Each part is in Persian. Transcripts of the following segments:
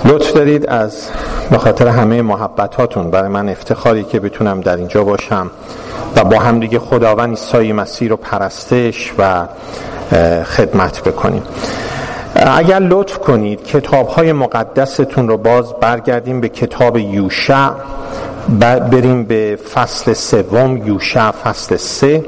لطف دارید از به خاطر همه محبتاتون برای من افتخاری که بتونم در اینجا باشم و با هم دیگه خداوند عیسی مسیح رو پرستش و خدمت بکنیم. اگر لطف کنید کتاب‌های مقدستون رو باز برگردیم به کتاب یوشع، بریم به فصل 3 یوشع فصل 3.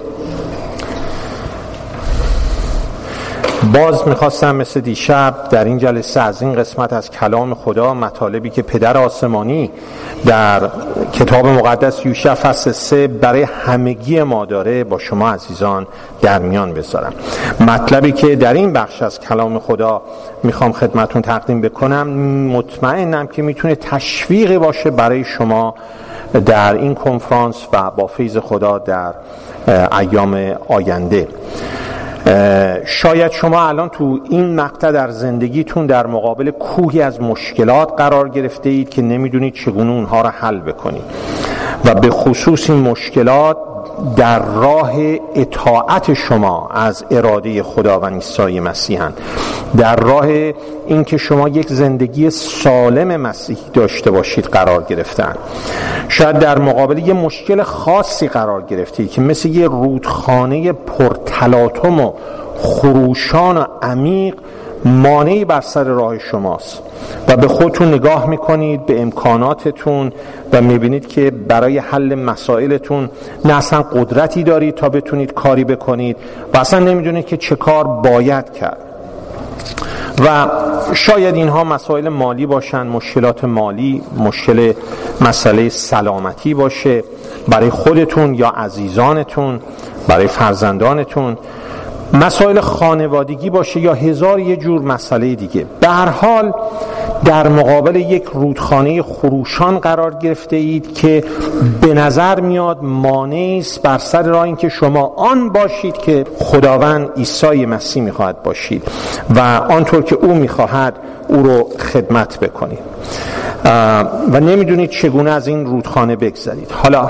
باز میخواستم مثل دیشب در این جلسه از این قسمت از کلام خدا مطالبی که پدر آسمانی در کتاب مقدس یوشع فصل 3 برای همگی ما داره با شما عزیزان در میان بذارم. مطلبی که در این بخش از کلام خدا میخوام خدمتون تقدیم بکنم مطمئنم که میتونه تشویقی باشه برای شما در این کنفرانس و با فیض خدا در ایام آینده. شاید شما الان تو این مقطع در زندگیتون در مقابل کوهی از مشکلات قرار گرفته اید که نمیدونید چگونه اونها رو حل بکنید و به خصوص این مشکلات در راه اطاعت شما از اراده خداوند عیسی مسیحن، در راه این که شما یک زندگی سالم مسیحی داشته باشید قرار گرفتن. شاید در مقابل یه مشکل خاصی قرار گرفتید که مثل یه رودخانه پرتلاطم و خروشان و عمیق مانعی بر سر راه شماست و به خودتون نگاه میکنید، به امکاناتتون و میبینید که برای حل مسائلتون نه اصلا قدرتی دارید تا بتونید کاری بکنید و اصلا نمیدونید که چه کار باید کرد. و شاید اینها مسائل مالی باشن، مشکلات مالی، مسئله سلامتی باشه برای خودتون یا عزیزانتون، برای فرزندانتون، مسائل خانوادگی باشه یا هزار یه جور مسئله دیگه. به هر حال در مقابل یک رودخانه خروشان قرار گرفته اید که به نظر میاد مانعی است بر سر راه این که شما آن باشید که خداوند عیسی مسیح میخواهد باشید و آنطور که او میخواهد او رو خدمت بکنید و نمیدونید چگونه از این رودخانه بگذرید. حالا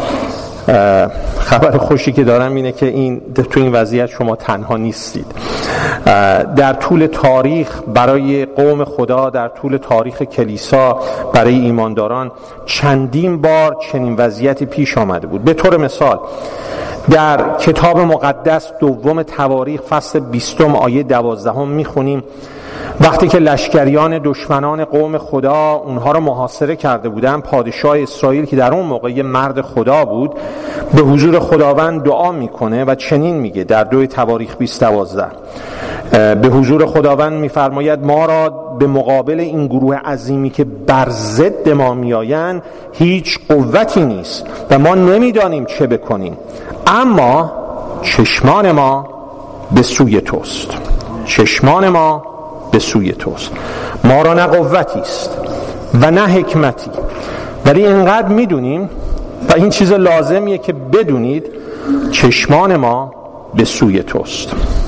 خبر خوشی که دارم اینه که تو این وضعیت شما تنها نیستید. در طول تاریخ برای قوم خدا، در طول تاریخ کلیسا برای ایمانداران چندین بار چنین وضعیتی پیش آمده بود. به طور مثال در کتاب مقدس دوم تواریخ فصل 20 آیه 12 میخونیم وقتی که لشکریان دشمنان قوم خدا اونها رو محاصره کرده بودن، پادشاه اسرائیل که در اون موقع یه مرد خدا بود به حضور خداوند دعا میکنه و چنین میگه در 2 تواریخ 20:12 به حضور خداوند میفرماید ما را به مقابل این گروه عظیمی که بر ضد ما میآیند هیچ قوتی نیست و ما نمیدانیم چه بکنیم، اما چشمان ما به سوی توست. چشمان ما به سوی توست. ما را نه قوتی است و نه حکمتی، ولی اینقدر میدونیم و این چیز لازمیه که بدونید چشمان ما به سوی توست.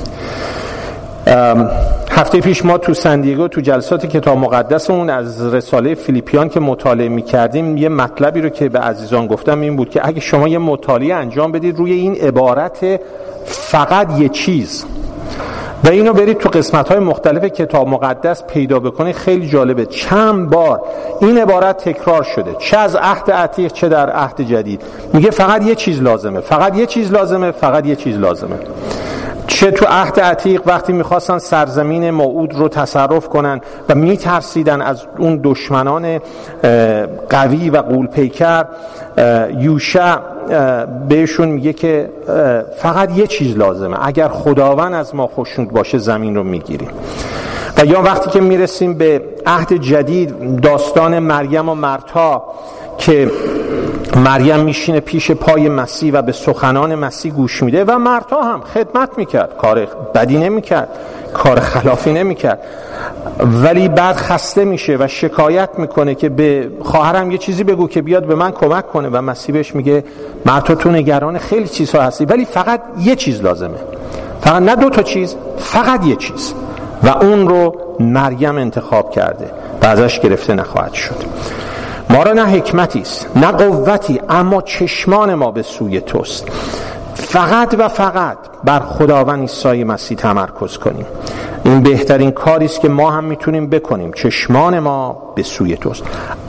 هفته پیش ما تو سندیگو تو جلسات کتاب مقدسمون از رساله فیلیپیان که مطالعه می‌کردیم یه مطلبی رو که به عزیزان گفتم این بود که اگه شما یه مطالعه انجام بدید روی این عبارت فقط یه چیز و اینو برید تو قسمت‌های مختلف کتاب مقدس پیدا بکنید، خیلی جالبه. چند بار این عبارت تکرار شده، چه از عهد عتیق چه در عهد جدید. میگه فقط یه چیز لازمه، فقط یه چیز لازمه، فقط یه چیز لازمه. چه تو عهد عتیق وقتی میخواستن سرزمین موعود رو تصرف کنن و میترسیدن از اون دشمنان قوی و غول‌پیکر، یوشع بهشون میگه که فقط یه چیز لازمه، اگر خداوند از ما خوشنود باشه زمین رو میگیریم. و یا وقتی که میرسیم به عهد جدید داستان مریم و مرتا که مریم میشینه پیش پای مسیح و به سخنان مسیح گوش میده و مرتا هم خدمت میکرد، کار بدی نمیکرد، کار خلافی نمیکرد، ولی بعد خسته میشه و شکایت میکنه که به خواهرم یه چیزی بگو که بیاد به من کمک کنه و مسیح بهش میگه مرتا تو نگران خیلی چیزها هستی ولی فقط یه چیز لازمه، فقط نه 2 چیز، فقط یه چیز و اون رو مریم انتخاب کرده و ازش گرفته نخواهد شد. ما را نه حکمتی است نه قوتی، اما چشمان ما به سوی توست. فقط و فقط بر خداوند عیسی مسیح تمرکز کنیم این بهترین کاری است که ما هم میتونیم بکنیم. چشمان ما به سوی توست.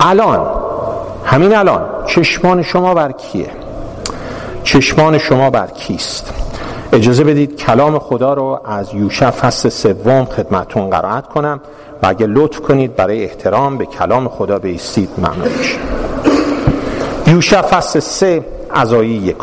همین الان چشمان شما بر کیه؟ چشمان شما بر کیست؟ اجازه بدید کلام خدا رو از یوشع فصل 3 خدمتتون قرائت کنم و اگه لطف کنید برای احترام به کلام خدا بایستید ممنون میشم. یوشع فصل 3 از آیه 1.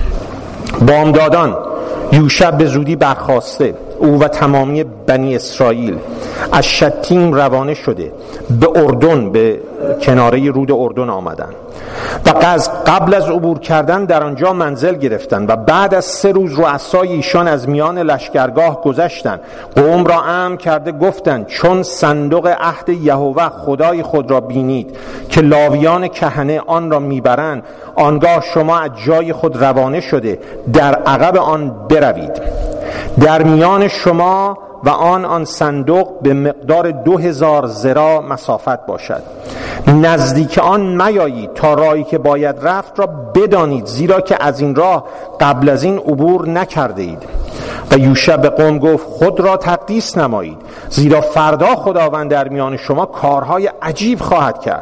بامدادان یوشع به زودی برخاسته، او و تمامی بنی اسرائیل از شتیم روانه شده به اردن، به کناره رود اردن آمدند و قبل از عبور کردن در آنجا منزل گرفتند و بعد از 3 روز رؤسای ایشان از میان لشکرگاه گذشتند. قوم را امر کرده گفتند چون صندوق عهد یهوه خدای خود را بینید که لاویان کهنه آن را میبرند، آنگاه شما از جای خود روانه شده در عقب آن بروید. در میان شما و آن صندوق به مقدار 2000 ذراع مسافت باشد. نزدیک آن میایید تا راهی که باید رفت را بدانید، زیرا که از این راه قبل از این عبور نکرده اید. و یوشع به قوم گفت خود را تقدیس نمایید، زیرا فردا خداوند در میان شما کارهای عجیب خواهد کرد.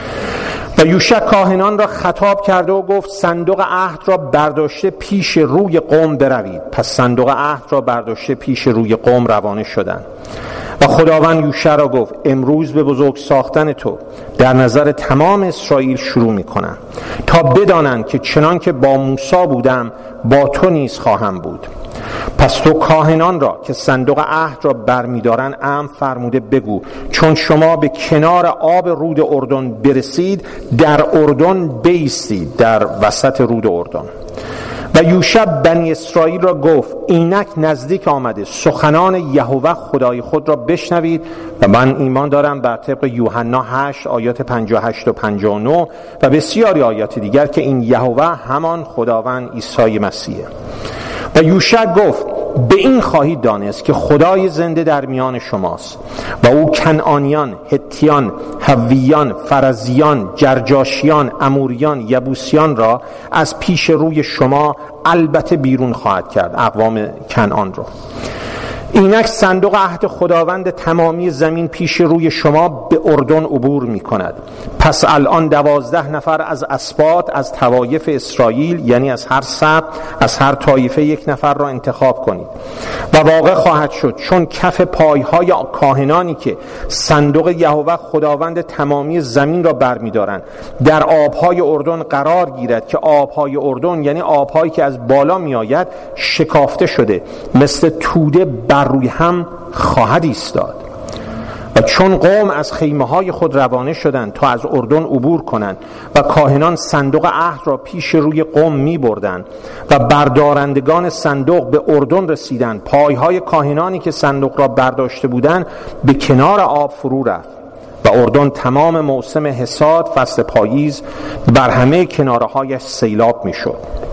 و یوشع کاهنان را خطاب کرده و گفت صندوق عهد را برداشته پیش روی قوم بروید. پس صندوق عهد را برداشته پیش روی قوم روانه شدند. و خداوند یوشع را گفت امروز به بزرگ ساختن تو در نظر تمام اسرائیل شروع می‌کنم تا بدانند که چنان که با موسی بودم با تو نیز خواهم بود. پس تو کاهنان را که صندوق عهد را برمی‌دارند امر فرموده بگو چون شما به کنار آب رود اردن برسید در اردن بایستید، در وسط رود اردن. و یوشع بنی اسرائیل را گفت اینک نزدیک آمده سخنان یهوه خدای خود را بشنوید. و من ایمان دارم بر طبق یوحنا 8 آیات 58 و 59 و بسیاری آیات دیگر که این یهوه همان خداوند عیسی مسیحه. و یوشع گفت به این خواهید دانست که خدای زنده در میان شماست و او کنعانیان، هتیان، حویان، فرزیان، جرجاشیان، اموریان، یبوسیان را از پیش روی شما البته بیرون خواهد کرد، اقوام کنعان را. اینک صندوق عهد خداوند تمامی زمین پیش روی شما به اردن عبور می کند. پس الان 12 نفر از اسباط از طوایف اسرائیل، یعنی از هر سبط از هر طایفه 1 نفر را انتخاب کنید. و واقع خواهد شد چون کف پایهای کاهنانی که صندوق یهوه خداوند تمامی زمین را برمی‌دارند در آبهای اردن قرار گیرد که آبهای اردن یعنی آبهایی که از بالا می آید شکافته شده مثل توده بر روی هم خواهد ایستاد. و چون قوم از خیمه‌های خود روانه شدند تا از اردن عبور کنند و کاهنان صندوق عهد را پیش روی قوم می‌بردند و بردارندگان صندوق به اردن رسیدند، پایهای کاهنانی که صندوق را برداشته بودند به کنار آب فرو رفت. و اردن تمام موسم حصاد فصل پاییز بر همه کناره‌هایش سیلاب می‌شد.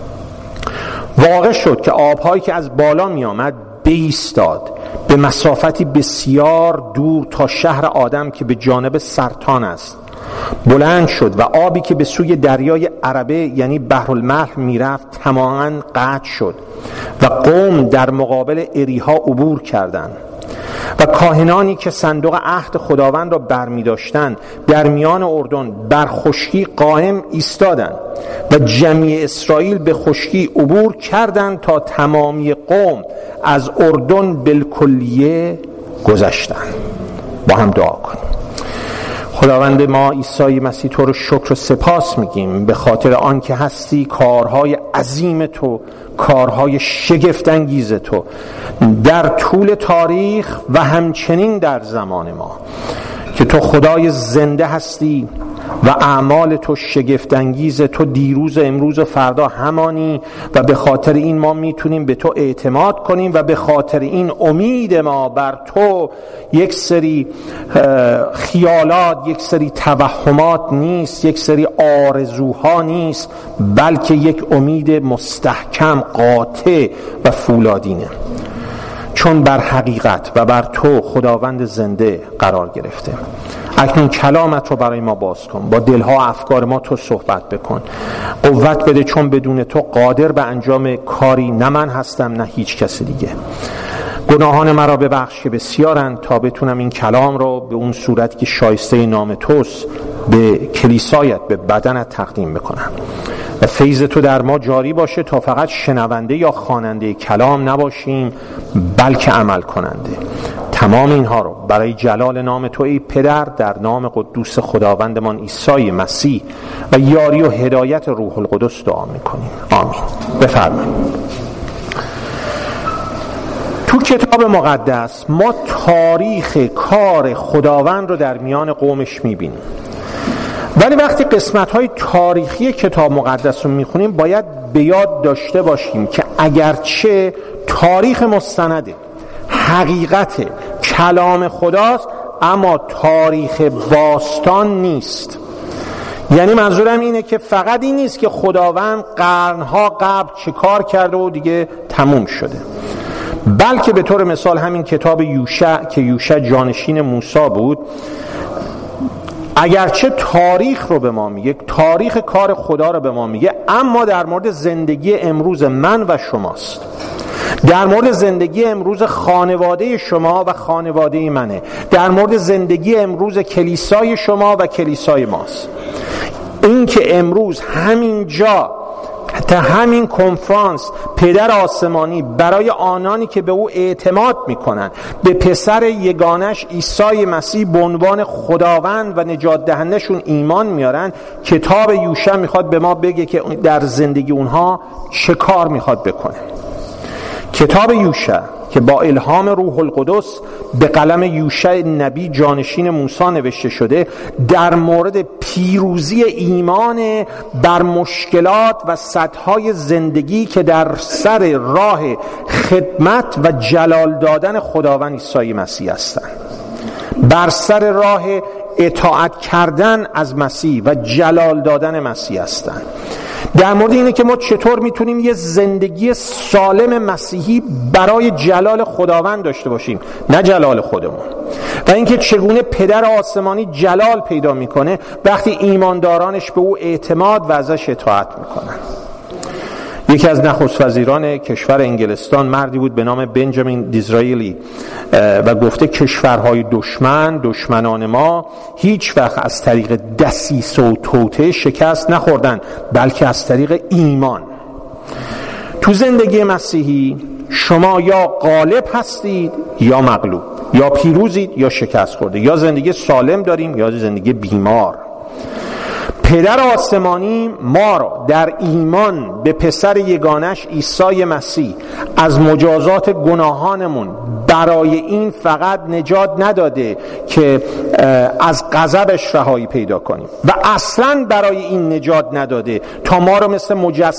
واقع شد که آب‌هایی که از بالا می‌آمد بایستاد به مسافتی بسیار دور تا شهر آدم که به جانب سرطان است. بلند شد و آبی که به سوی دریای عربه یعنی بحرالملح میرفت تماما قطع شد و قوم در مقابل اریحا عبور کردند. و کاهنانی که صندوق عهد خداوند را برمی داشتند در میان اردن بر خشکی قائم ایستادند و جمعی اسرائیل به خشکی عبور کردند تا تمامی قوم از اردن بالکلیه گذشتند. با هم دعا کنیم. خداوند ما عیسی مسیح تو رو شکر و سپاس میگیم به خاطر آن که هستی کارهای عظیم تو، کارهای شگفت انگیز تو در طول تاریخ و همچنین در زمان ما، که تو خدای زنده هستی و اعمال تو شگفت انگیز، تو دیروز امروز و فردا همانی و به خاطر این ما میتونیم به تو اعتماد کنیم و به خاطر این امید ما بر تو یک سری خیالات، یک سری توهمات نیست، یک سری آرزوها نیست، بلکه یک امید مستحکم، قاطع و فولادینه، چون بر حقیقت و بر تو خداوند زنده قرار گرفته. اکنون کلامت رو برای ما باز کن، با دلها و افکار ما تو صحبت بکن، قوت بده، چون بدون تو قادر به انجام کاری نه من هستم نه هیچ کسی دیگه. گناهان مرا ببخش که بسیارند، تا بتونم این کلام رو به اون صورتی که شایسته نام توست به کلیسایت، به بدنت تقدیم بکنم و فیض تو در ما جاری باشه تا فقط شنونده یا خواننده کلام نباشیم بلکه عمل کننده. تمام اینها رو برای جلال نام تو ای پدر، در نام قدوس خداوندمان عیسی مسیح و یاری و هدایت روح القدس دعا میکنیم. آمین. بفرمایید. تو کتاب مقدس ما تاریخ کار خداوند رو در میان قومش میبینیم، ولی وقتی قسمت‌های تاریخی کتاب مقدس رو میخونیم باید به یاد داشته باشیم که اگرچه تاریخ مستنده، حقیقت کلام خداست، اما تاریخ باستان نیست. یعنی منظورم اینه که فقط این نیست که خداوند قرنها قبل چه کار کرده و دیگه تموم شده، بلکه به طور مثال همین کتاب یوشع که یوشع جانشین موسی بود، اگرچه تاریخ رو به ما میگه، تاریخ کار خدا رو به ما میگه، اما در مورد زندگی امروز من و شماست، در مورد زندگی امروز خانواده شما و خانواده منه، در مورد زندگی امروز کلیسای شما و کلیسای ماست. این که امروز همینجا تا همین کنفرانس پدر آسمانی برای آنانی که به او اعتماد میکنن، به پسر یگانش عیسی مسیح به عنوان خداوند و نجات دهندشون ایمان میارن، کتاب یوشع میخواد به ما بگه که در زندگی اونها چه کار میخواد بکنه. کتاب یوشع که با الهام روح القدس به قلم یوشع نبی جانشین موسی نوشته شده، در مورد پیروزی ایمان بر مشکلات و سطح‌های زندگی که در سر راه خدمت و جلال دادن خداوند عیسی مسیح هستند، بر سر راه اطاعت کردن از مسیح و جلال دادن مسیح هستند. در مورد اینه که ما چطور میتونیم یه زندگی سالم مسیحی برای جلال خداوند داشته باشیم، نه جلال خودمون، و اینکه چگونه پدر آسمانی جلال پیدا میکنه وقتی ایماندارانش به او اعتماد و ازش اطاعت میکنن. یکی از نخست وزیران کشور انگلستان مردی بود به نام بنجامین دیزرائیلی و گفته کشورهای دشمنان ما هیچ وقت از طریق دسیسه و توطئه شکست نخوردن، بلکه از طریق ایمان. تو زندگی مسیحی شما یا غالب هستید یا مغلوب، یا پیروزید یا شکست خورده، یا زندگی سالم داریم یا زندگی بیمار. پدر آسمانی ما را در ایمان به پسر یگانش عیسی مسیح از مجازات گناهانمون برای این فقط نجات نداده که از غضبش رهایی پیدا کنیم، و اصلاً برای این نجات نداده تا ما رو مثل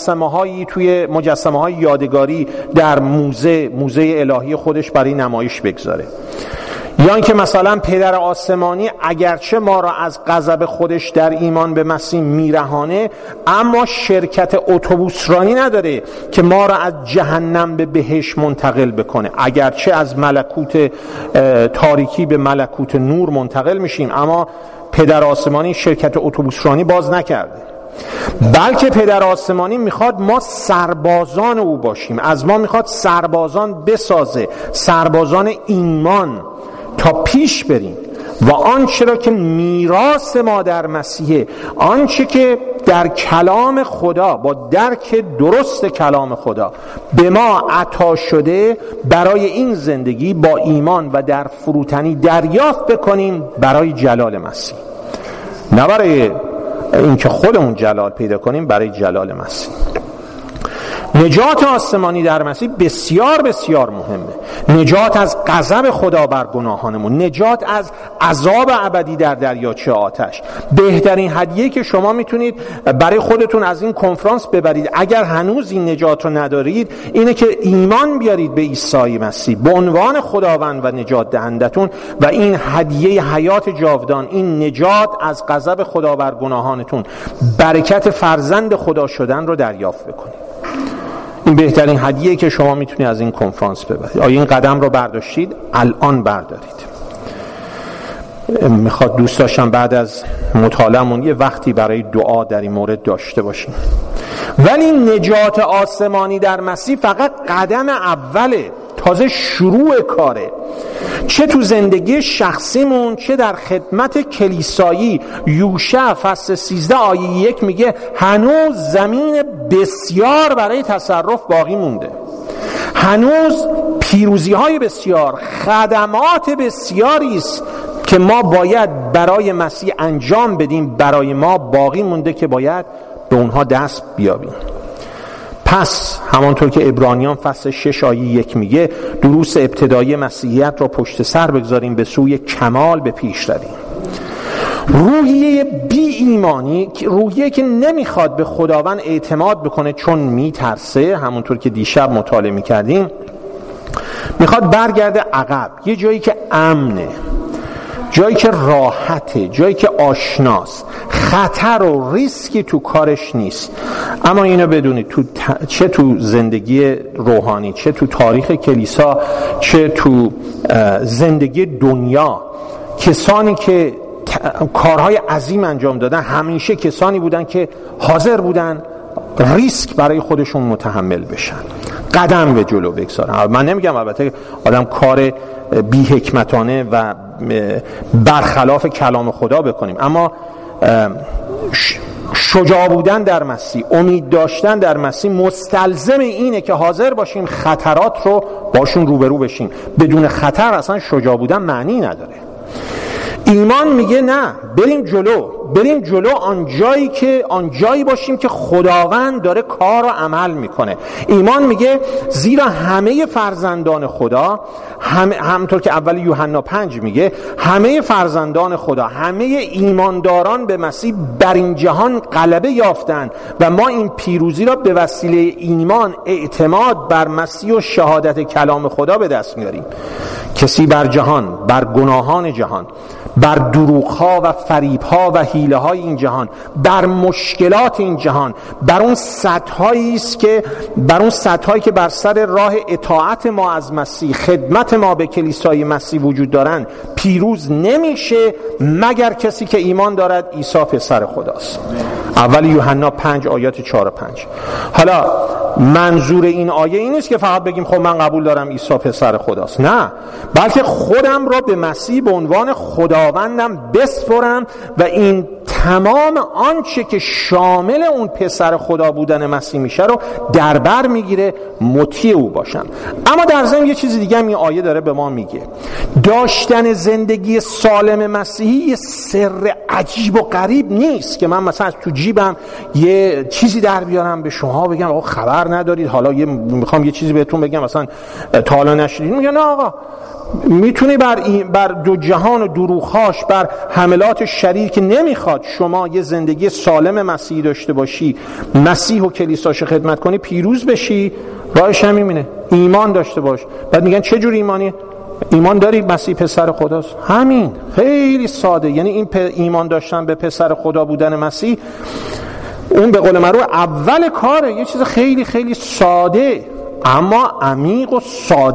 مجسمه های یادگاری در موزه الهی خودش برای نمایش بگذاره. یا اینکه مثلا پدر آسمانی اگرچه ما را از غضب خودش در ایمان به مسیح میرهانه، اما شرکت اتوبوس رانی نداره که ما را از جهنم به بهشت منتقل بکنه. اگرچه از ملکوت تاریکی به ملکوت نور منتقل میشیم، اما پدر آسمانی شرکت اتوبوس رانی باز نکرده، بلکه پدر آسمانی میخواد ما سربازان او باشیم، از ما میخواد سربازان بسازه، سربازان ایمان، تا پیش بریم و آنچه را که میراث ما در مسیحه، آنچه که در کلام خدا با درک درست کلام خدا به ما عطا شده، برای این زندگی با ایمان و در فروتنی دریافت بکنیم برای جلال مسیح، نه برای اینکه خودمون جلال پیدا کنیم، برای جلال مسیح. نجات آسمانی در مسیح بسیار بسیار مهمه. نجات از غضب خدا بر گناهانمون، نجات از عذاب ابدی در دریاچه آتش. بهترین هدیه که شما میتونید برای خودتون از این کنفرانس ببرید، اگر هنوز این نجات رو ندارید، اینه که ایمان بیارید به عیسی مسیح به عنوان خداوند و نجات دهندتون، و این هدیه حیات جاودان، این نجات از غضب خدا بر گناهانتون، برکت فرزند خدا شدن رو دریافت بکنید. این بهترین هدیه که شما میتونید از این کنفرانس ببرید. آیا این قدم رو برداشتید؟ الان بردارید. میخواد دوست داشتم بعد از مطالعه‌مون یه وقتی برای دعا در این مورد داشته باشیم. ولی نجات آسمانی در مسیح فقط قدم اوله تازه شروع کاره. چه تو زندگی شخصیمون چه در خدمت کلیسایی. یوشع فصل 13 آیه 1 میگه هنوز زمین بسیار برای تصرف باقی مونده، هنوز پیروزی های بسیار، خدمات بسیاری است که ما باید برای مسیح انجام بدیم، برای ما باقی مونده که باید به اونها دست بیابیم. پس همانطور که عبرانیان فصل 6 آیه 1 میگه دروس ابتدایی مسیحیت را پشت سر بگذاریم، به سوی کمال به پیش رویم. روحیه بی ایمانی، روحیه که نمیخواد به خداوند اعتماد بکنه چون میترسه، همونطور که دیشب مطالعه میکردیم، میخواد برگرده عقب، یه جایی که امنه، جایی که راحته، جایی که آشناست، خطر و ریسکی تو کارش نیست. اما اینو بدونید چه تو زندگی روحانی، چه تو تاریخ کلیسا، چه تو زندگی دنیا، کسانی که کارهای عظیم انجام دادن همیشه کسانی بودن که حاضر بودن ریسک برای خودشون متحمل بشن، قدم به جلو بگذارن. من نمیگم البته آدم کار بی حکمتانه و برخلاف کلام خدا بکنیم، اما شجاع بودن در مسیح، امید داشتن در مسیح مستلزم اینه که حاضر باشیم خطرات رو باشون روبرو بشیم. بدون خطر اصلا شجاع بودن معنی نداره. ایمان میگه نه، بریم جلو آنجایی باشیم که خداوند داره کار و عمل میکنه. ایمان میگه زیرا همه فرزندان خدا، همونطور که اول یوحنا 5 میگه، همه فرزندان خدا، همه ایمانداران به مسیح بر این جهان غلبه یافتند و ما این پیروزی را به وسیله ایمان، اعتماد بر مسیح و شهادت کلام خدا به دست میاریم. کسی بر جهان، بر گناهان جهان، بر دروغ‌ها و فریب‌ها و حیله‌های این جهان، بر مشکلات این جهان، بر اون سطح‌هایی که بر سر راه اطاعت ما از مسیح، خدمت ما به کلیسای مسیح وجود دارن، پیروز نمیشه مگر کسی که ایمان دارد عیسی پسر خداست. اول یوحنا 5 آیات 4 و 5. حالا منظور این آیه این نیست که فقط بگیم خب من قبول دارم عیسی پسر خداست، نه، بلکه خودم را به مسیح به عنوان خداوندم بسپرم و این تمام آنچه که شامل اون پسر خدا بودن مسیح میشه رو در بر میگیره، مطیع او باشم. اما در ضمن یه چیز دیگه هم این آیه داره به ما میگه. داشتن زندگی سالم مسیحی یه سر عجیب و غریب نیست که من مثلا تو جیبم یه چیزی در بیارم به شما بگم آقا خبر ندارید، حالا میخوام یه چیزی بهتون بگم مثلا تا حالا نشدید. میگه نه آقا، میتونی بر دو جهان و دروغ‌هاش، بر حملات شریر که نمیخواد شما یه زندگی سالم مسیحی داشته باشی، مسیح و کلیساش خدمت کنی، پیروز بشی. راهش هم میمونه، ایمان داشته باش. بعد میگن چه جور ایمانی؟ ایمان داری مسیح پسر خداست. همین، خیلی ساده. یعنی این ایمان داشتن به پسر خدا بودن مسیح، اون به قول معروف اول کاره. یه چیز خیلی خیلی ساده اما عمیق و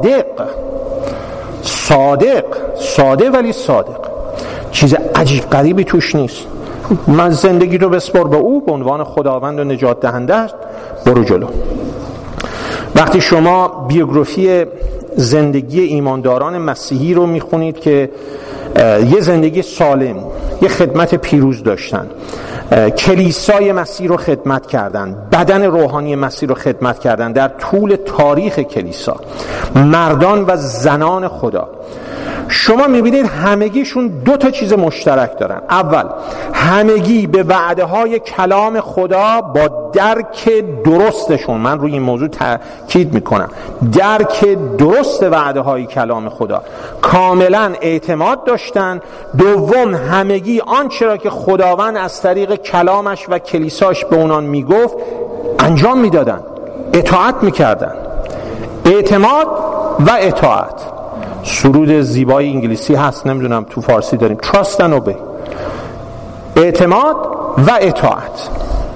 ساده ولی صادق. چیز عجیب غریبی توش نیست. من زندگی رو بسپار به او به عنوان خداوند و نجات دهنده است، برو جلو. وقتی شما بیوگرافی زندگی ایمانداران مسیحی رو میخونید که یه زندگی سالم، یه خدمت پیروز داشتن، کلیسای مسیح رو خدمت کردن، بدن روحانی مسیح رو خدمت کردن در طول تاریخ کلیسا، مردان و زنان خدا، شما میبینید همگیشون دو تا چیز مشترک دارن. اول، همگی به وعده های کلام خدا با درک درستشون، من روی این موضوع تاکید میکنم، درک درست وعده های کلام خدا کاملا اعتماد داشتن. دوم، همگی آنچه را که خداوند از طریق کلامش و کلیساش به اونان میگفت انجام میدادن، اطاعت میکردن. اعتماد و اطاعت. سرود زیبای انگلیسی هست، نمیدونم تو فارسی داریم، Trust and Obey. اعتماد و اطاعت.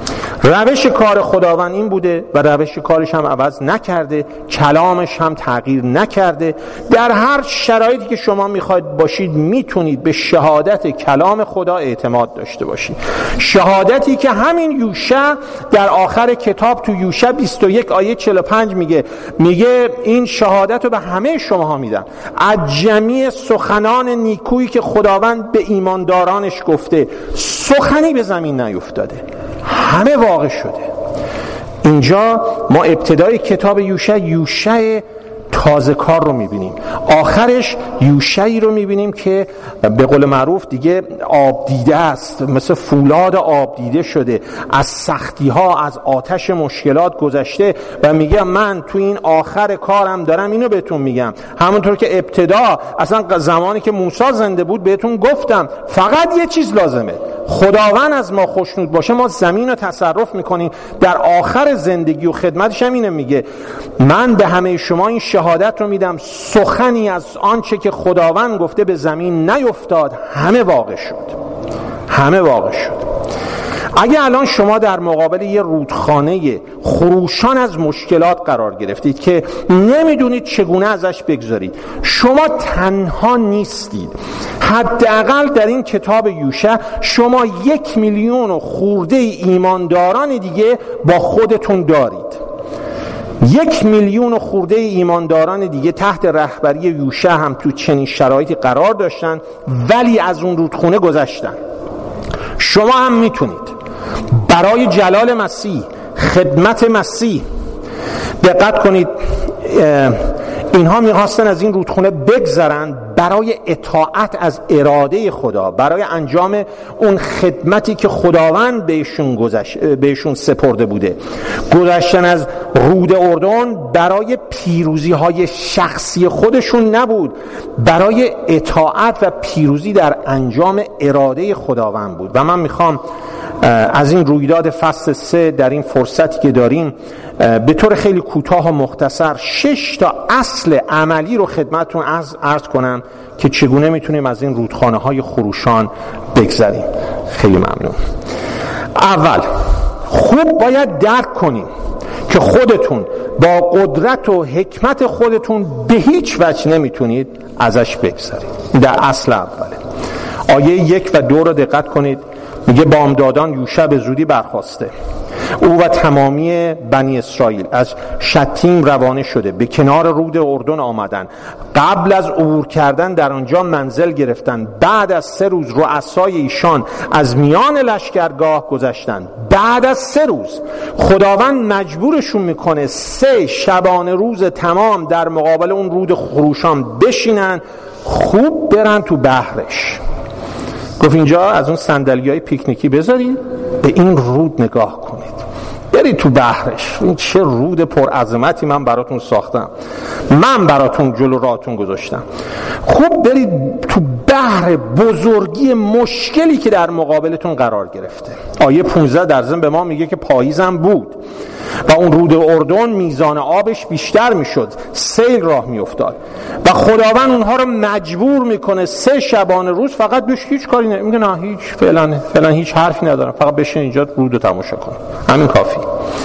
روش کار خداوند این بوده و روش کارش هم عوض نکرده، کلامش هم تغییر نکرده. در هر شرایطی که شما میخواید باشید میتونید به شهادت کلام خدا اعتماد داشته باشید. شهادتی که همین یوشع در آخر کتاب تو یوشع 21 آیه 45 میگه این شهادت رو به همه شماها میدم، از جمیع سخنان نیکویی که خداوند به ایماندارانش گفته سخنی به زمین نیفتاده، همه واقع شده. اینجا ما ابتدای کتاب یوشع تازه کار رو میبینیم، آخرش یوشعی رو میبینیم که به قول معروف دیگه آب دیده است، مثل فولاد آب دیده شده، از سختی ها، از آتش مشکلات گذشته و میگه من تو این آخر کارم دارم اینو بهتون میگم. همونطور که ابتدا اصلا زمانی که موسی زنده بود بهتون گفتم فقط یه چیز لازمه، خداوند از ما خوشنود باشه، ما زمین رو تصرف میکنیم. در آخر زندگی و خدمتش هم اینه میگه من به همه شما این شهادت رو میدم سخنی از آنچه که خداوند گفته به زمین نیفتاد، همه واقع شد. اگه الان شما در مقابل یه رودخانه خروشان از مشکلات قرار گرفتید که نمیدونید چگونه ازش بگذارید، شما تنها نیستید. حداقل در این کتاب یوشع شما 1,000,000 خورده ایمانداران دیگه با خودتون دارید. 1,000,000 خورده ایمانداران دیگه تحت رهبری یوشع هم تو چنین شرایطی قرار داشتن ولی از اون رودخونه گذشتن. شما هم میتونید برای جلال مسیح، خدمت مسیح، دقت کنید اینها میخواستن از این رودخونه بگذرن برای اطاعت از اراده خدا، برای انجام اون خدمتی که خداوند بهشون سپرده بوده. گذشتن از رود اردن برای پیروزی های شخصی خودشون نبود، برای اطاعت و پیروزی در انجام اراده خداوند بود. و من میخوام از این رویداد فصل 3 در این فرصتی که داریم به طور خیلی کوتاه و مختصر 6 تا اصل عملی رو خدمتتون عرض کنم که چگونه میتونیم از این رودخانه های خروشان بگذریم. خیلی ممنون. اول خوب باید درک کنیم که خودتون با قدرت و حکمت خودتون به هیچ وجه نمیتونید ازش بگذرید. در اصل اوله. آیه 1 و 2 رو دقت کنید. میگه بامدادان یوشع به زودی برخاسته، او و تمامی بنی اسرائیل از شتیم روانه شده، به کنار رود اردن آمدن، قبل از عبور کردن در آنجا منزل گرفتن. بعد از 3 روز رؤسای ایشان از میان لشکرگاه گذشتند. بعد از 3 روز خداوند مجبورشون میکنه 3 شبانه روز تمام در مقابل اون رود خروشان بشینن، خوب برن تو بحرش. گفت اینجا از اون صندلی‌های پیکنیکی بذارید، به این رود نگاه کنید، برید تو بحرش. این چه رود پرعظمتی من براتون ساختم، من براتون جلو راهتون گذاشتم. خوب برید تو بحر بزرگی مشکلی که در مقابلتون قرار گرفته. آیه 15 در ضمن به ما میگه که پاییزم بود و اون رود اردن میزان آبش بیشتر میشد، سیل راه میافتاد و خداوند اونها رو مجبور میکنه 3 شبانه روز فقط بهش هیچ کاری نمیگه، نه هیچ فعلا هیچ حرفی ندارم، فقط بشین اینجا رود رو تماشا کن، همین کافی.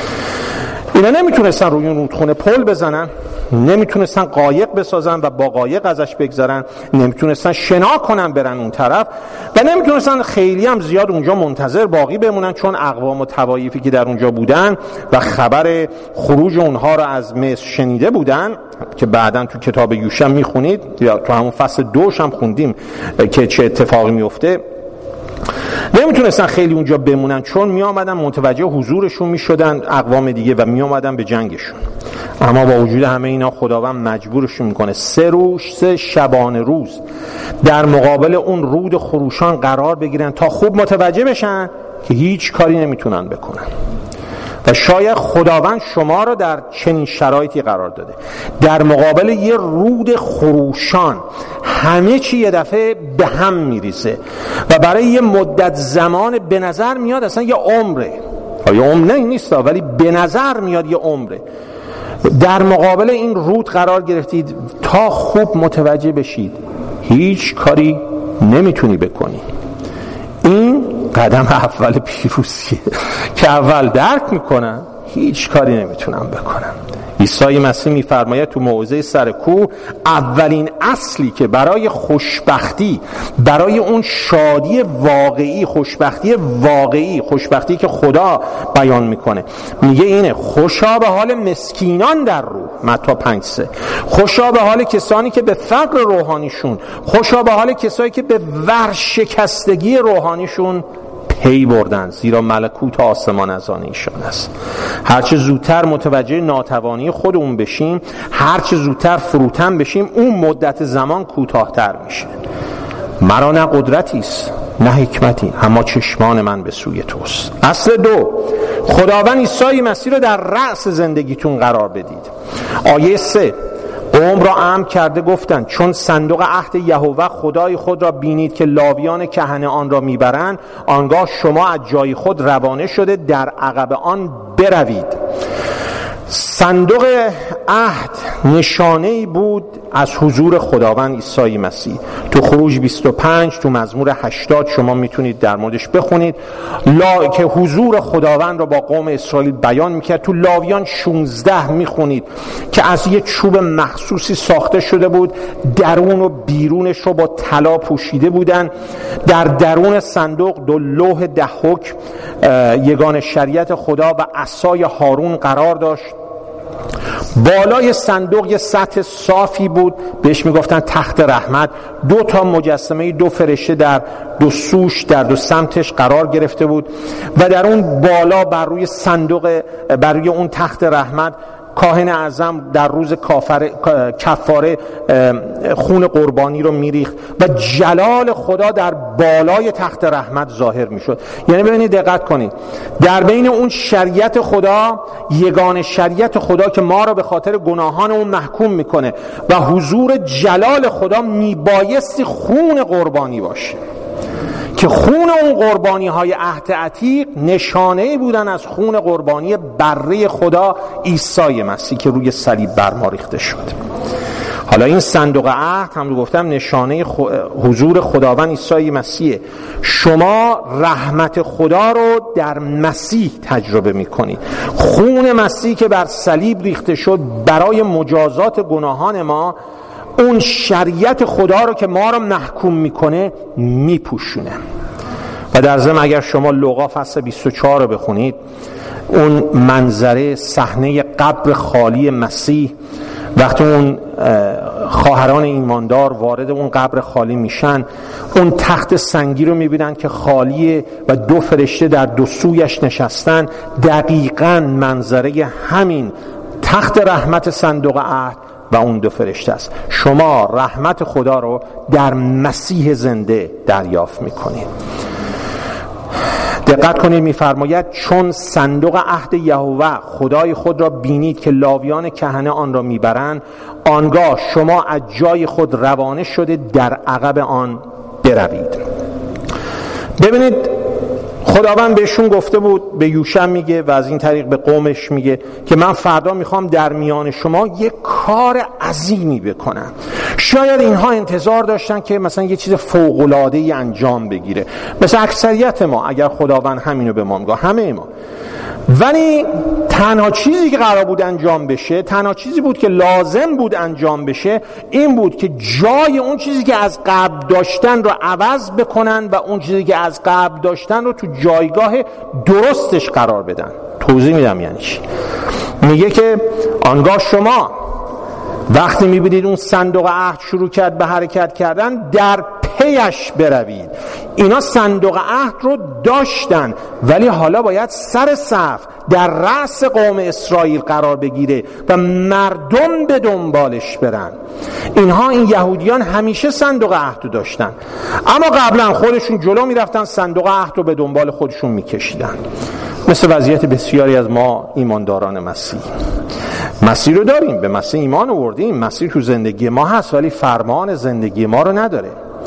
اینا نمیتونستن روی اون رودخونه پل بزنن، نمیتونستن قایق بسازن و با قایق ازش بگذرن، نمیتونستن شنا کنن برن اون طرف و نمیتونستن خیلی هم زیاد اونجا منتظر باقی بمونن، چون اقوام و طوایفی که در اونجا بودن و خبر خروج اونها رو از مصر شنیده بودن که بعداً تو کتاب یوشع میخونید یا تو همون فصل 2 هم خوندیم که چه اتفاقی میفته. نمیتونستن خیلی اونجا بمونن، چون میامدن متوجه حضورشون میشدن اقوام دیگه و میامدن به جنگشون. اما با وجود همه اینا خداوند مجبورشون میکنه 3 شبانه روز در مقابل اون رود خروشان قرار بگیرن تا خوب متوجه بشن که هیچ کاری نمیتونن بکنن. و شاید خداوند شما رو در چنین شرایطی قرار داده، در مقابل یه رود خروشان همه چی یه دفعه به هم میریزه و برای یه مدت زمان به نظر میاد اصلا یه عمره، یه عمر نیست ولی به نظر میاد یه عمره. در مقابل این رود قرار گرفتید تا خوب متوجه بشید هیچ کاری نمیتونی بکنی. این قدم اول پیروزیه که اول درک میکنم هیچ کاری نمیتونم بکنم. عیسی مسیح میفرماید تو موعظه سر کوه اولین اصلی که برای خوشبختی، برای اون شادی واقعی، خوشبختی که خدا بیان میکنه، میگه اینه: خوشا به حال مسکینان در روح، متی 5:3. خوشا به حال کسانی که به فقر روحانیشون، خوشا به حال کسانی که به ورشکستگی روحانیشون پی بردن، زیرا ملکوت آسمان از آن ایشان است. هرچه زودتر متوجه ناتوانی خودمون بشیم، هرچه زودتر فروتن بشیم، اون مدت زمان کوتاه‌تر میشه. مرا نه قدرتی است نه حکمتی، اما چشمان من به سوی توست. اصل 2: خداوند عیسی مسیح رو در رأس زندگیتون قرار بدید. آیه 3: قوم را امر کرده گفتند چون صندوق عهد یهوه خدای خود را بینید که لاویان کهنه آن را میبرند، آنگاه شما از جای خود روانه شده در عقب آن بروید. صندوق عهد نشانه‌ای بود از حضور خداوند عیسی مسیح. تو خروج 25 تو مزمور 80 شما میتونید در موردش بخونید که حضور خداوند را با قوم اسرائیل بیان میکرد. تو لاویان 16 میخونید که از یک چوب مخصوصی ساخته شده بود، درون و بیرونش رو با طلا پوشیده بودن. در درون صندوق 2 لوح 10 حکم، یگان شریعت خدا و عصای هارون قرار داشت. بالای صندوق یه سطح صافی بود، بهش میگفتن تخت رحمت. 2 تا مجسمه 2 فرشته در 2 سوش، در 2 سمتش قرار گرفته بود و در اون بالا بر روی صندوق، بر روی اون تخت رحمت، کاهن اعظم در روز کفاره خون قربانی رو میریخت و جلال خدا در بالای تخت رحمت ظاهر میشد. یعنی ببینید، دقت کنید، در بین اون شریعت خدا، یگان شریعت خدا که ما رو به خاطر گناهان اون محکوم میکنه، و حضور جلال خدا میبایستی خون قربانی باشه که خون اون قربانی های عهد عتیق نشانه بودن از خون قربانی بره خدا عیسی مسیح که روی صلیب بر ما ریخته شد. حالا این صندوق عهد هم رو گفتم نشانه حضور خداوند عیسی مسیح. شما رحمت خدا رو در مسیح تجربه میکنید. خون مسیح که بر صلیب ریخته شد برای مجازات گناهان ما، اون شریعت خدا رو که ما رو محکوم میکنه میپوشونه. و در ضمن اگر شما لوقا فصل 24 رو بخونید، اون منظره صحنه قبر خالی مسیح، وقتی اون خواهران ایماندار وارد اون قبر خالی میشن، اون تخت سنگی رو میبینن که خالیه و 2 فرشته در 2 سویش نشستن. دقیقاً منظره همین تخت رحمت صندوق عهد و اون 2 فرشته است. شما رحمت خدا رو در مسیح زنده دریافت میکنید. دقت کنید، میفرماید چون صندوق عهد یهوه خدای خود را بینید که لاویان کهنه آن را میبرند، آنگاه شما از جای خود روانه شده در عقب آن بروید. ببینید، خداوند بهشون گفته بود، به یوشع میگه و از این طریق به قومش میگه که من فردا میخوام در میان شما یک کار عظیمی بکنم. شاید اینها انتظار داشتن که مثلا یه چیز فوق‌العاده‌ای انجام بگیره، مثل اکثریت ما اگر خداوند همینو به ما میگه، همه ما. ولی تنها چیزی که قرار بود انجام بشه، تنها چیزی بود که لازم بود انجام بشه، این بود که جای اون چیزی که از قبل داشتن رو عوض بکنن و اون چیزی که از قبل داشتن رو تو جایگاه درستش قرار بدن. توضیح میدم یعنی چی. میگه که آنگاه شما وقتی میبینید اون صندوق عهد شروع کرد به حرکت کردن، در پیش بروید. اینا صندوق عهد رو داشتن، ولی حالا باید سر صف در رأس قوم اسرائیل قرار بگیره و مردم به دنبالش برن. این یهودیان همیشه صندوق عهد رو داشتن، اما قبلا خودشون جلو میرفتن، صندوق عهد رو به دنبال خودشون میکشیدن. مثل وضعیت بسیاری از ما ایمانداران مسیح رو داریم، به مسیح ایمان آوردیم، مسیح تو زندگی ما هست، ولی فرمان زندگی ما رو نداره.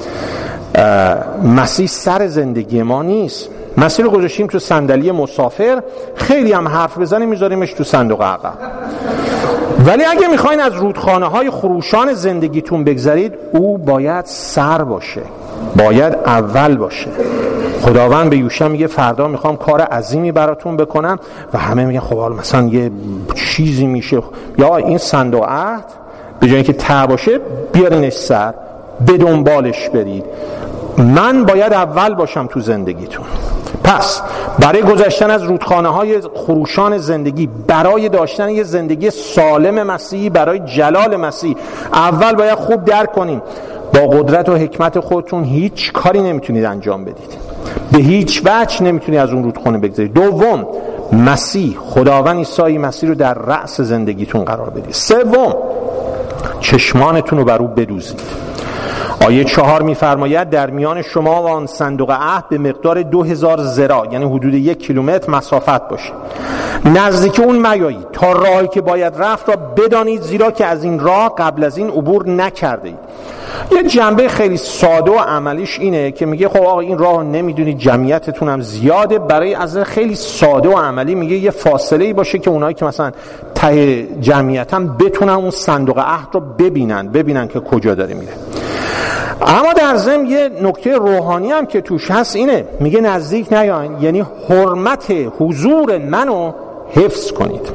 مسیح سر زندگی ما نیست. مسیح رو گذاشتیم تو صندلی مسافر، خیلی هم حرف بزنیم میذاریمش تو صندوق عقب. ولی اگه میخواین از رودخانه های خروشان زندگیتون بگذرید، او باید سر باشه. باید اول باشه. خداوند به یوشع میگه فردا میخوام کار عظیمی براتون بکنم و همه میگن خب حالا مثلا یه چیزی میشه، یا این صندوق عهد به جای اینکه ته باشه بیارینش سر، به دنبالش برید، من باید اول باشم تو زندگیتون. پس برای گذشتن از رودخانه‌های خروشان زندگی، برای داشتن یه زندگی سالم مسیحی، برای جلال مسیح، اول باید خوب درک کنیم با قدرت و حکمت خودتون هیچ کاری نمیتونید انجام بدید، به هیچ وجه نمیتونید از اون رودخانه بگذرید. دوم، مسیح، خداوند عیسی مسیح رو در رأس زندگیتون قرار بدید. سوم، چشمانتون رو بر او بدوزید. آیه 4 میفرماید در میان شما و آن صندوق عهد به مقدار 2000 ذراع، یعنی حدود 1 کیلومتر مسافت باشه. نزدیک اون میایید تا راهی که باید رفت را بدانید، زیرا که از این راه قبل از این عبور نکرده اید. یه جنبه خیلی ساده و عملیش اینه که میگه خب آقا این راه نمیدونید، جمعیتتون هم زیاده، برای از خیلی ساده و عملی میگه یه فاصله‌ای باشه که اونایی که مثلا ته جمعیتن بتونن اون صندوق عهد رو ببینن که کجا داره میره. اما در ضمن یه نکته روحانی هم که توش هست اینه، میگه نزدیک نیاین، یعنی حرمت حضور منو حفظ کنید.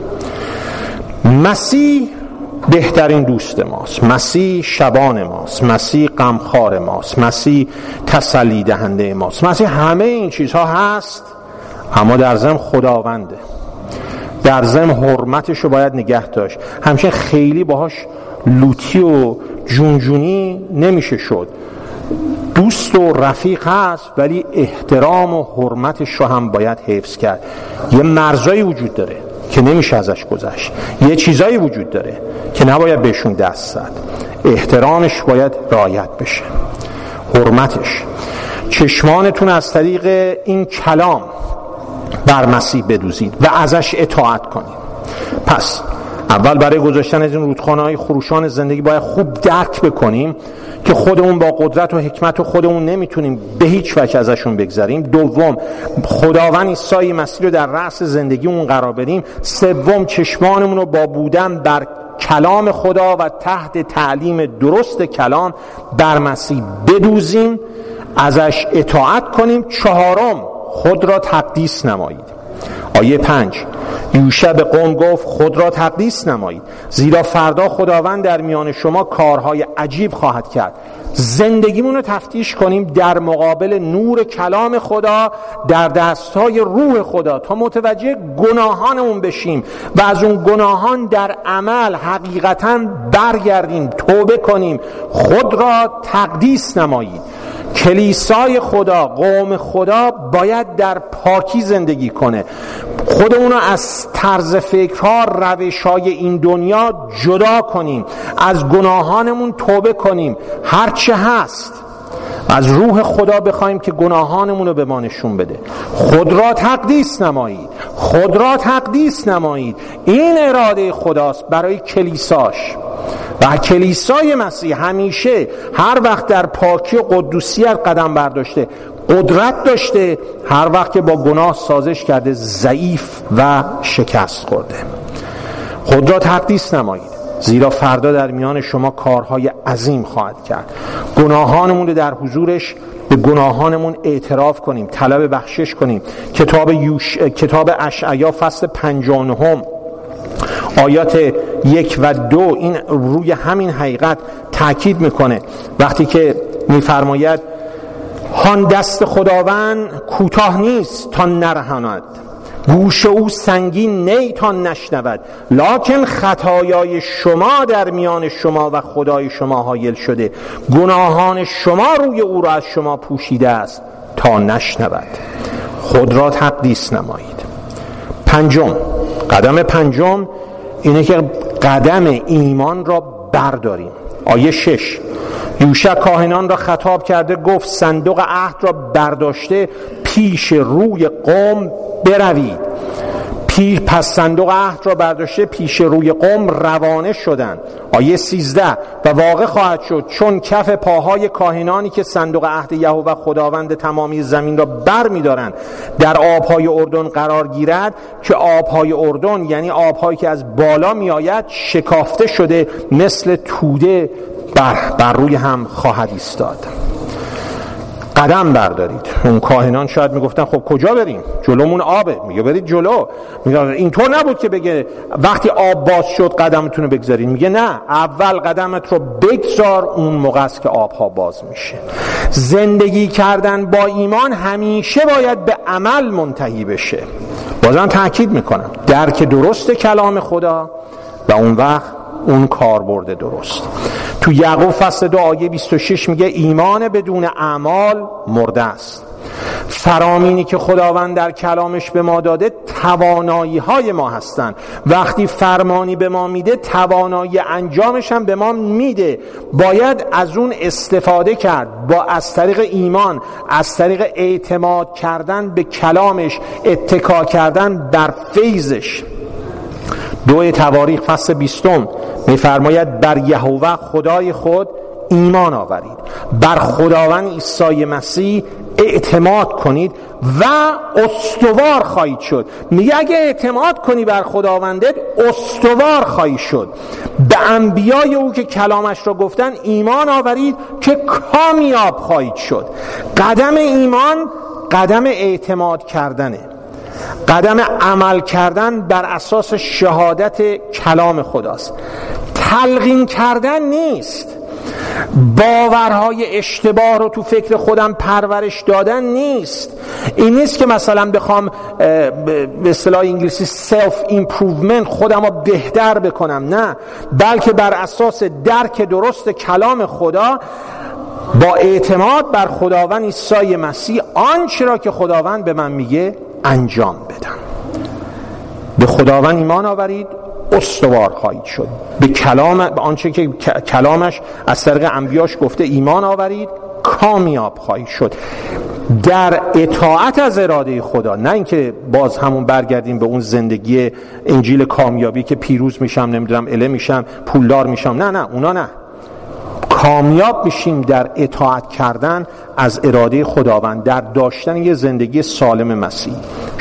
مسیح بهترین دوست ماست، مسیح شبان ماست، مسیح غمخوار ماست، مسیح تسلی دهنده ماست، مسیح همه این چیزها هست، اما در ضمن خداونده، در ضمن حرمتش رو باید نگه داشت. همچنین خیلی باهاش لوتی و جونجونی نمیشه شد. دوست و رفیق هست، ولی احترام و حرمتش رو هم باید حفظ کرد. یه مرزایی وجود داره که نمیشه ازش گذشت، یه چیزایی وجود داره که نباید بهشون دست زد. احترامش باید رعایت بشه، حرمتش. چشمانتون از طریق این کلام بر مسیح بدوزید و ازش اطاعت کنید. پس اول برای گذاشتن از این رودخانه‌های خروشان زندگی باید خوب درک بکنیم که خودمون با قدرت و حکمت و خودمون نمیتونیم به هیچ وجه ازشون بگذریم. دوم، خداوند عیسی مسیح رو در رأس زندگیمون قرار بدیم. سوم، چشمانمون رو با بودن بر کلام خدا و تحت تعلیم درست کلام بر مسیح بدوزیم، ازش اطاعت کنیم. چهارم، خود را تقدیس نمایید. آیه 5 یوشع به قوم گفت خود را تقدیس نمایید، زیرا فردا خداوند در میان شما کارهای عجیب خواهد کرد. زندگیمون رو تفتیش کنیم در مقابل نور کلام خدا، در دستهای روح خدا، تا متوجه گناهانمون بشیم و از اون گناهان در عمل حقیقتاً برگردیم، توبه کنیم. خود را تقدیس نمایید. کلیسای خدا، قوم خدا باید در پاکی زندگی کنه. خودمون رو از طرز فکرها، روش‌های این دنیا جدا کنیم، از گناهانمون توبه کنیم. هرچه هست از روح خدا بخوایم که گناهانمون رو به ما نشون بده. خود را تقدیس نمایید، خود را تقدیس نمایید. این اراده خداست برای کلیساش. و کلیسای مسیح همیشه هر وقت در پاکی و قدوسیت قدم برداشته، قدرت داشته، هر وقت که با گناه سازش کرده ضعیف و شکست خورده. خود را تقدیس نمایید، زیرا فردا در میان شما کارهای عظیم خواهد کرد. گناهانمون رو در حضورش به گناهانمون اعتراف کنیم، طلب بخشش کنیم. کتاب اشعیا فصل 59 آیات 1 و 2 این روی همین حقیقت تاکید میکنه، وقتی که میفرماید هان دست خداوند کوتاه نیست تا نرهاند، گوش او سنگین نی تا نشنود، لکن خطایای شما در میان شما و خدای شما حایل شده، گناهان شما روی او را از شما پوشیده است تا نشنود. خود را تقدیس نمایید. قدم پنجم اینه که قدم ایمان را برداریم. آیه 6 یوشع کاهنان را خطاب کرده، گفت صندوق عهد را برداشته پیش روی قوم بروید. پس صندوق عهد را برداشته پیش روی قوم روانه شدند. آیه 13 و واقع خواهد شد چون کف پاهای کاهنانی که صندوق عهد یهوه خداوند تمامی زمین را بر می دارند در آبهای اردن قرار گیرد، که آبهای اردن یعنی آبهایی که از بالا می آید شکافته شده مثل توده بر روی هم خواهد ایستاد. قدم بردارید. اون کاهنان شاید میگفتن خب کجا بریم؟ جلومون آبه. میگه برید جلو. میگه اینطور نبود که بگه وقتی آب باز شد قدمتون رو بگذارید. میگه نه، اول قدمت رو بگذار، اون موقع است که آبها باز میشه. زندگی کردن با ایمان همیشه باید به عمل منتهی بشه. بازم تاکید میکنم، درک درست کلام خدا و اون وقت اون کاربرد درست. تو یعقوب فصل 2 آیه 26 میگه ایمان بدون اعمال مرده است. فرامینی که خداوند در کلامش به ما داده توانایی های ما هستن. وقتی فرمانی به ما میده توانایی انجامش هم به ما میده. باید از اون استفاده کرد، از طریق ایمان، از طریق اعتماد کردن به کلامش، اتکا کردن بر فیضش. 2 تواریخ فصل 20 میفرماید بر یهوه خدای خود ایمان آورید، بر خداوند عیسی مسیح اعتماد کنید و استوار خواهید شد. میگه اگه اعتماد کنی بر خداوندت استوار خواهید شد. به انبیای او که کلامش را گفتن ایمان آورید که کامیاب خواهید شد. قدم ایمان قدم اعتماد کردنه، قدم عمل کردن بر اساس شهادت کلام خداست. تلقین کردن نیست، باورهای اشتباه رو تو فکر خودم پرورش دادن نیست. این نیست که مثلا بخوام به اصطلاح انگلیسی سلف ایمپروومنت خودم رو بهتر بکنم، نه، بلکه بر اساس درک درست کلام خدا با اعتماد بر خداوند عیسی مسیح آنچه را که خداوند به من میگه انجام بدم. به خداوند ایمان آورید استوار خواهید شد. به کلام، به آنچه که کلامش از طریق انبیاش گفته ایمان آورید کامیاب خواهید شد در اطاعت از اراده خدا. نه اینکه باز همون برگردیم به اون زندگی انجیل کامیابی که پیروز میشم، نمیدونم اله میشم، پولدار میشم. نه اونا نه. کامیاب میشیم در اطاعت کردن از اراده خداوند، در داشتن یه زندگی سالم مسیح.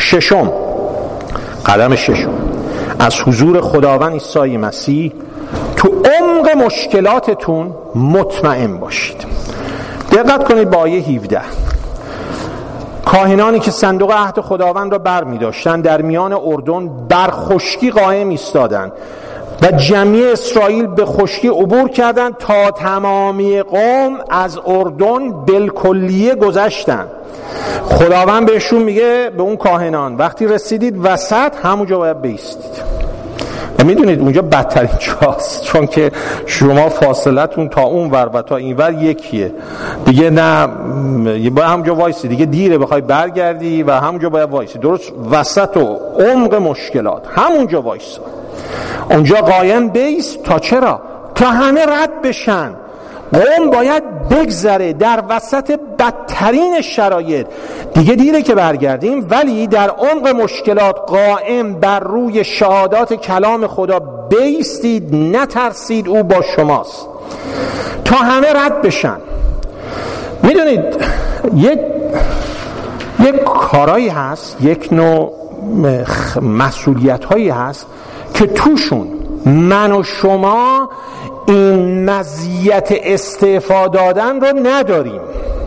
قدم ششم از حضور خداوند عیسی مسیح تو عمق مشکلاتتون مطمئن باشید. دقت کنید با آیه 17. کاهنانی که صندوق عهد خداوند را بر می داشتن در میان اردن بر خشکی قائم ایستادند و جمعی اسرائیل به خشکی عبور کردند تا تمامی قوم از اردن بالکلیه گذشتند. خداوند بهشون میگه به اون کاهنان وقتی رسیدید وسط همونجا باید بایستید. و میدونید اونجا بدترین جاست، چون که شما فاصلتون تا اون ور و تا این ور یکیه دیگه. نه باید همونجا وایسی دیگه، دیره بخوای برگردی و همونجا باید وایسی. درست وسط و عمق مشکلات همونجا وایسا، اونجا قایم بیست. تا چرا؟ تا همه رد بشن. قوم باید بگذره در وسط بدترین شرایط. دیگه دیره که برگردیم، ولی در عمق مشکلات قائم بر روی شهادات کلام خدا بایستید، نترسید، او با شماست. تا همه رد بشن. میدونید یک کارایی هست، یک نوع مسئولیت هایی هست که توشون من و شما این مزیت استعفا دادن رو نداریم.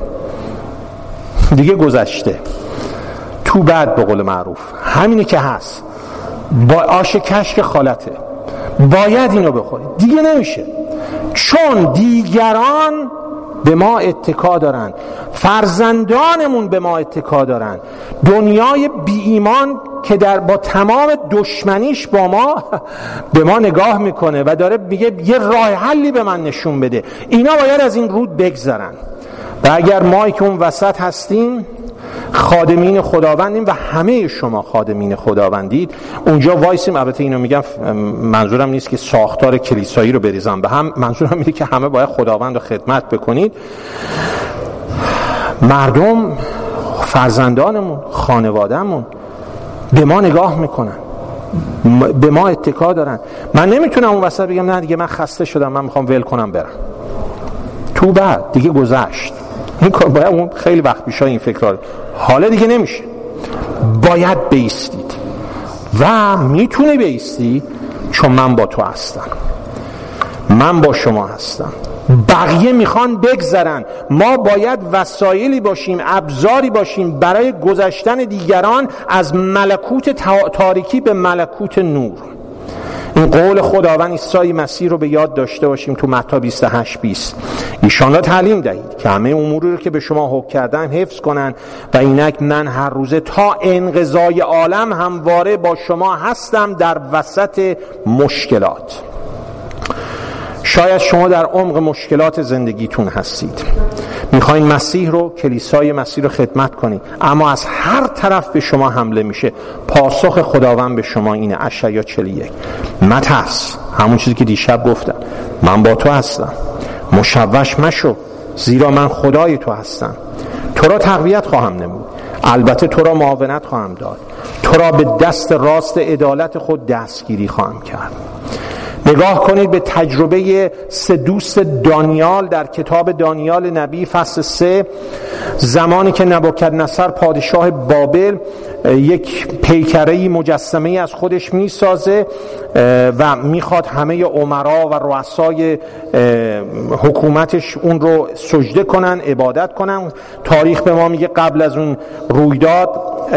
دیگه گذشته، تو بعد به قول معروف همینی که هست، با آش کشک خالته، باید اینو بخورید، دیگه نمیشه. چون دیگران به ما اتکا دارن، فرزندانمون به ما اتکا دارن، دنیای بی ایمان که با تمام دشمنیش با ما به ما نگاه میکنه و داره میگه یه راه حلی به من نشون بده. اینا باید از این رود بگذرن. و اگر ما که اون وسط هستیم خادمین خداوندیم و همه شما خادمین خداوندید، اونجا وایسیم. البته اینو میگم منظورم نیست که ساختار کلیسایی رو بریزم به هم، منظورم اینه که همه باید خداوند رو خدمت بکنید. مردم، فرزندانمون، خانوادهمون به ما نگاه میکنن، به ما اتکا دارن. من نمیتونم اون وسط بگم نه دیگه من خسته شدم، من میخوام ول کنم برم. تو بعد دیگه گذشت. این کار باید اون خیلی وقت پیش این فکرها، حالا دیگه نمیشه، باید بایستید و میتونه بایستی چون من با تو هستم، من با شما هستم. بقیه میخوان بگذرن. ما باید وسایلی باشیم، ابزاری باشیم برای گذشتن دیگران از ملکوت تاریکی به ملکوت نور. این قول خداوند عیسی مسیح رو به یاد داشته باشیم تو متی 28:20. ایشان را تعلیم دهید که همه اموری رو که به شما حکم کردم حفظ کنند و اینک من هر روزه تا انقضای عالم همواره با شما هستم در وسط مشکلات. شاید شما در عمق مشکلات زندگیتون هستید، میخواین مسیح رو، کلیسای مسیح رو خدمت کنید، اما از هر طرف به شما حمله میشه. پاسخ خداوند به شما اینه، اشعیا 41: مترس، همون چیزی که دیشب گفتم، من با تو هستم، مشوش مشو، زیرا من خدای تو هستم، تو را تقویت خواهم نمود، البته تو را معاونت خواهم داد، تو را به دست راست عدالت خود دستگیری خواهم کرد. نگاه کنید به تجربه 3 دوست دانیال در کتاب دانیال نبی فصل 3. زمانی که نبوکدنصر پادشاه بابل یک پیکره مجسمه از خودش میسازه و میخواد همه امرا و رؤسای حکومتش اون رو سجده کنن، عبادت کنن. تاریخ به ما میگه قبل از اون رویداد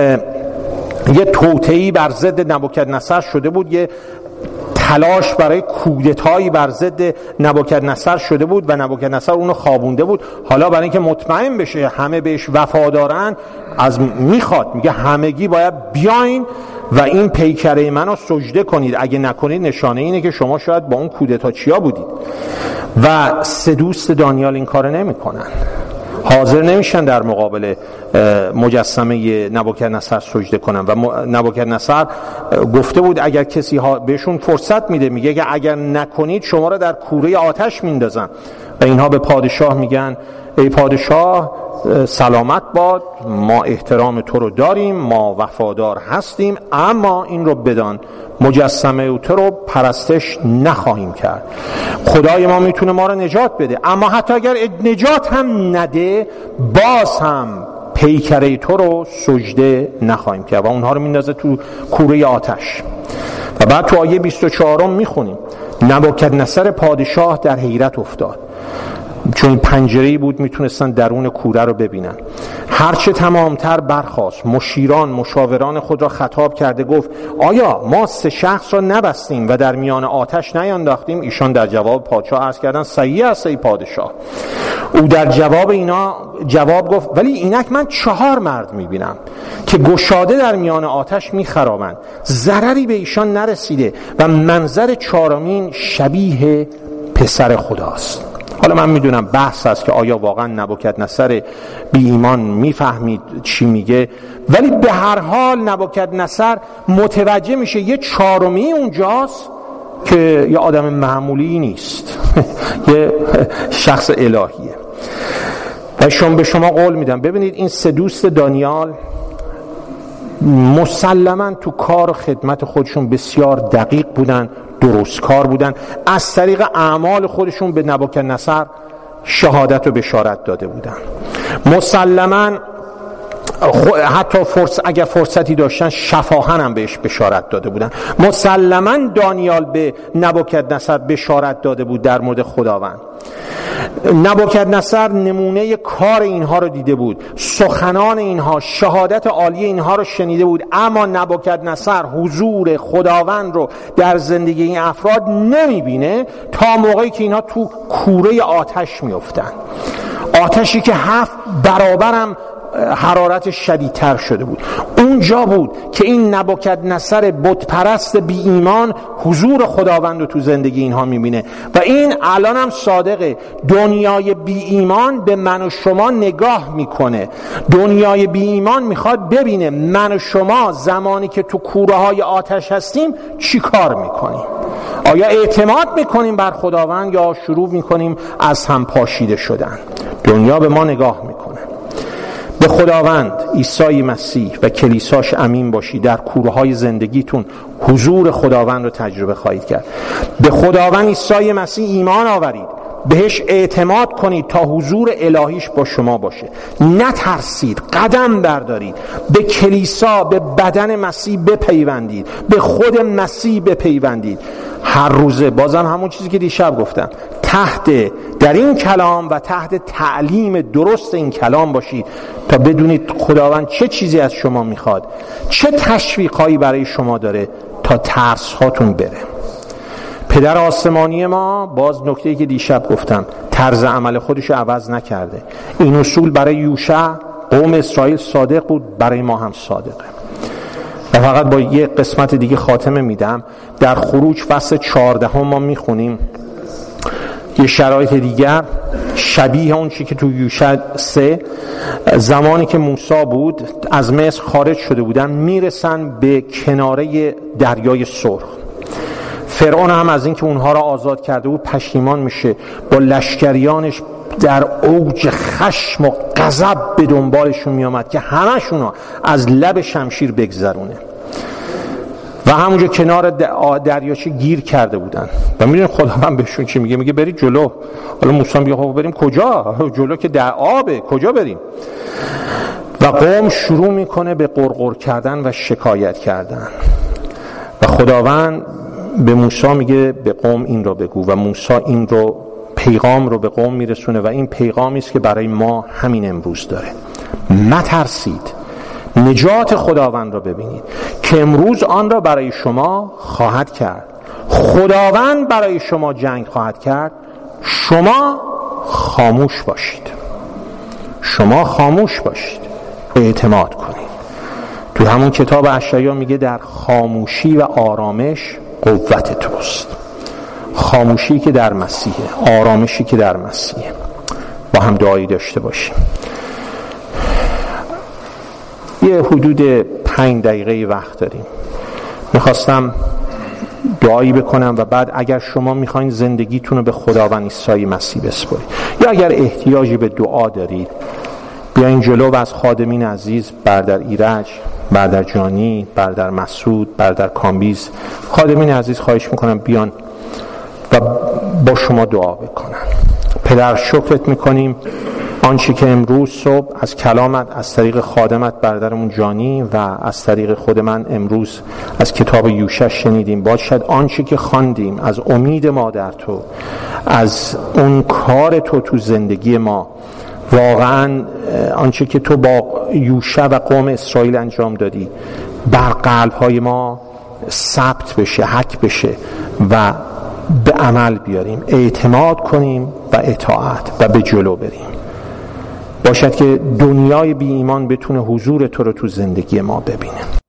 یه توطئه‌ای بر ضد نبوکدنصر شده بود، یه تلاش برای کودتایی بر ضد نبوکدنصر شده بود و نبوکدنصر اونو خوابونده بود. حالا برای اینکه مطمئن بشه همه بهش وفادارن، میگه همگی باید بیاین و این پیکره منو سجده کنید، اگه نکنید نشانه اینه که شما شاید با اون کودتاچیا بودید. و 3 دوست دانیال این کارو نمیکنن، حاضر نمیشن در مقابل مجسمه نبوکدنصر سجده کنن. و نبوکدنصر گفته بود اگر کسی بهشون فرصت میده، میگه که اگر نکنید شما را در کوره آتش میندازن. و اینها به پادشاه میگن ای پادشاه سلامت باد، ما احترام تو رو داریم، ما وفادار هستیم، اما این رو بدان مجسمه تو رو پرستش نخواهیم کرد. خدای ما میتونه ما رو نجات بده، اما حتی اگر نجات هم نده باز هم پیکره تو رو سجده نخواهیم کرد و اونها رو میندازه تو کوره آتش. و بعد تو آیه 24 میخونیم نبوکدنصر پادشاه در حیرت افتاد، چون پنجره‌ای بود میتونستن درون کوره رو ببینن. هرچه تمامتر برخاست، مشاوران خود را خطاب کرده گفت آیا ما 3 شخص را نبستیم و در میان آتش نینداختیم؟ ایشان در جواب پادشاه عرض کردن صحیح است ای پادشاه. او در جواب اینا جواب گفت ولی اینک من 4 مرد میبینم که گشاده در میان آتش میخرامند، ضرری به ایشان نرسیده و منظر 4مین شبیه پسر خداست. حالا من میدونم بحث هست که آیا واقعا نبوکدنصر بی ایمان میفهمید چی میگه، ولی به هر حال نبوکدنصر متوجه میشه یه 4می اونجاست که یه آدم معمولی نیست یه شخص الهیه. و به شما قول میدم ببینید این 3 دوست دانیال مسلماً تو کار و خدمت خودشون بسیار دقیق بودن، درست کار بودن، از طریق اعمال خودشون به نبوکدنصر شهادت و بشارت داده بودن. مسلماً حتی اگر فرصتی داشتن شفاهن هم بهش بشارت داده بودن. مسلماً دانیال به نبوکدنصر بشارت داده بود در مورد خداوند. نبوکدنصر نمونه کار اینها رو دیده بود، سخنان اینها، شهادت عالی اینها رو شنیده بود، اما نبوکدنصر حضور خداوند رو در زندگی این افراد نمیبینه تا موقعی که اینها تو کوره آتش میافتن، آتشی که 7 برابرم حرارت شدیدتر شده بود. اونجا بود که این نبوکدنصر بت پرست بی ایمان حضور خداوند رو تو زندگی اینها میبینه. و این الان هم صادقه، دنیای بی ایمان به من و شما نگاه میکنه. دنیای بی ایمان میخواد ببینه من و شما زمانی که تو کوره های آتش هستیم چی کار میکنیم. آیا اعتماد میکنیم بر خداوند یا شروع میکنیم از هم پاشیده شدن؟ دنیا به ما نگاه میکنه. به خداوند عیسی مسیح و کلیساش امین باشید، در کوره‌های زندگیتون حضور خداوند رو تجربه خواهید کرد. به خداوند عیسی مسیح ایمان آورید، بهش اعتماد کنید تا حضور الهیش با شما باشه. نترسید، قدم بردارید، به کلیسا، به بدن مسیح بپیوندید، به خود مسیح بپیوندید. هر روزه، بازم همون چیزی که دیشب گفتم، در این کلام و تحت تعلیم درست این کلام باشید تا بدونید خداوند چه چیزی از شما میخواد، چه تشویقایی برای شما داره تا ترس هاتون بره. پدر آسمانی ما، باز نکته‌ای که دیشب گفتم، طرز عمل خودش رو عوض نکرده. این اصول برای یوشع قوم اسرائیل صادق بود، برای ما هم صادقه. و فقط با یه قسمت دیگه خاتمه میدم. در خروج فصل 14 ما میخونیم یه شرایط دیگر شبیه اون چی که تو یوشع 3، زمانی که موسی بود از مصر خارج شده بودن، میرسن به کناره دریای سرخ. فرعون هم از این که اونها را آزاد کرده بود پشیمان میشه، با لشکریانش در اوج خشم و غضب به دنبالشون میامد که همشون از لب شمشیر بگذرونه و همونجا کنار دریاچه گیر کرده بودن. و میدونید خداوند بهشون چی میگه؟ میگه برید جلو. حالا موسی میگه خب بریم کجا؟ جلو که در آبه، کجا بریم؟ و قوم شروع میکنه به قرقر کردن و شکایت کردن و خداوند به موسی میگه به قوم این رو بگو و موسی این رو پیغام رو به قوم میرسونه و این پیغامی است که برای ما همین امروز داره. نترسید، نجات خداوند را ببینید که امروز آن را برای شما خواهد کرد. خداوند برای شما جنگ خواهد کرد، شما خاموش باشید. شما خاموش باشید، اعتماد کنید. تو همون کتاب اشعیا میگه در خاموشی و آرامش قوت توست. خاموشی که در مسیحه، آرامشی که در مسیحه. با هم دعایی داشته باشیم. یه حدود 5 دقیقه وقت داریم. میخواستم دعایی بکنم و بعد اگر شما میخواین زندگیتون رو به خداوند عیسی مسیح بسپارید یا اگر احتیاجی به دعا دارید، بیاین جلو و از خادمین عزیز، برادر ایرج، برادر جانی، برادر مسعود، برادر کامبیز، خادمین عزیز خواهش میکنم بیان و با شما دعا بکنن. پدر شکرت میکنیم آنچه که امروز صبح از کلامت از طریق خادمت برادرمون جانی و از طریق خود من امروز از کتاب یوشع شنیدیم، باشد آنچه که خواندیم از امید ما در تو، از اون کار تو زندگی ما، واقعا آنچه که تو با یوشع و قوم اسرائیل انجام دادی بر قلب‌های ما ثبت بشه، حک بشه و به عمل بیاریم، اعتماد کنیم و اطاعت و به جلو بریم. باشد که دنیای بی ایمان بتونه حضور تو رو تو زندگی ما ببینه.